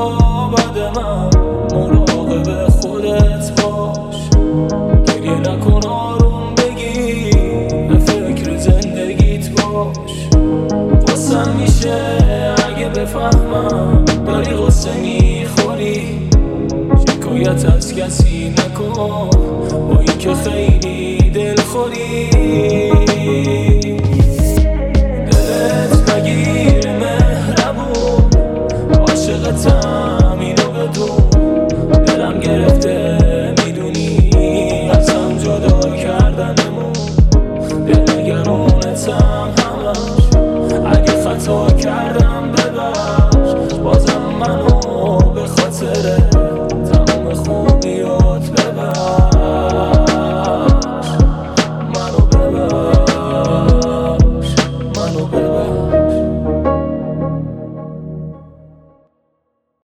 بعد من مراقب خودت باش. گریه نکن آروم بگیر، به فکر زندگیت باش. قصه میشه اگه بفهمم داری قصه میخوری. شکایت از کسی نکن با این که خیلی